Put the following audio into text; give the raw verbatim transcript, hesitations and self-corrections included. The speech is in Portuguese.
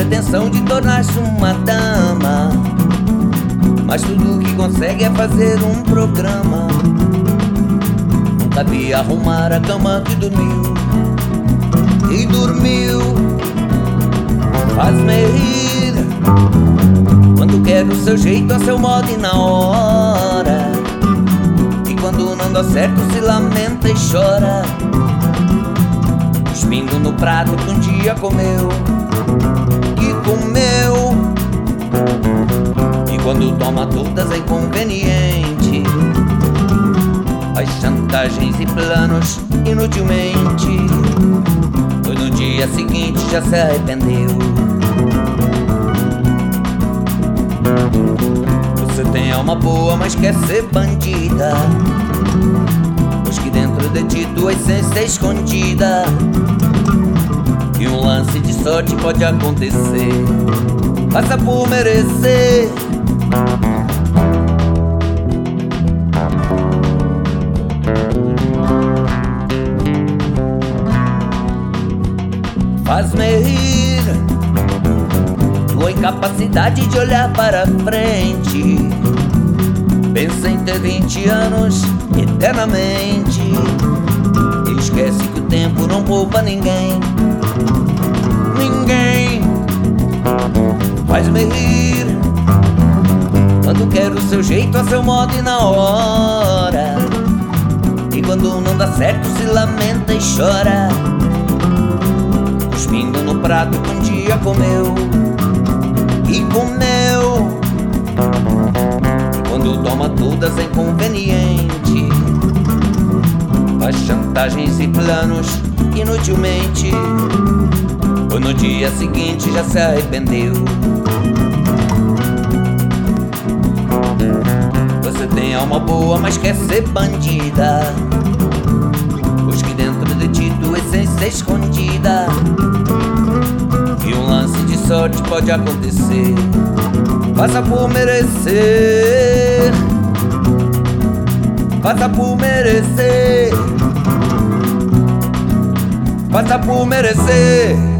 pretensão de tornar-se uma dama, mas tudo que consegue é fazer um programa. Não cabia arrumar a cama que dormiu, e dormiu. Faz-me rir quando quer o seu jeito, a seu modo e na hora, e quando não dá certo se lamenta e chora, cuspindo no prato que um dia comeu, que comeu. E quando toma todas é inconveniente, faz chantagens e planos inutilmente, pois no dia seguinte já se arrependeu. Você tem alma boa, mas quer ser bandida, pois que dentro de ti tua essência é escondida, e um lance de sorte pode acontecer. Faça por merecer. Faz-me rir tua incapacidade de olhar para frente. Pensa em ter vinte anos eternamente, e esquece que o tempo não poupa ninguém. Ninguém. Faz-me rir quando quer o seu jeito, a seu modo e na hora, e quando não dá certo se lamenta e chora, cuspindo no prato que um dia comeu, e comeu. E quando toma todas é inconveniente, faz chantagens e planos inutilmente, pois no dia seguinte já se arrependeu. Você tem alma boa, mas quer ser bandida, pois que dentro de ti tua essência é escondida, e um lance de sorte pode acontecer. Faça por merecer. Faça por merecer. Faça por merecer.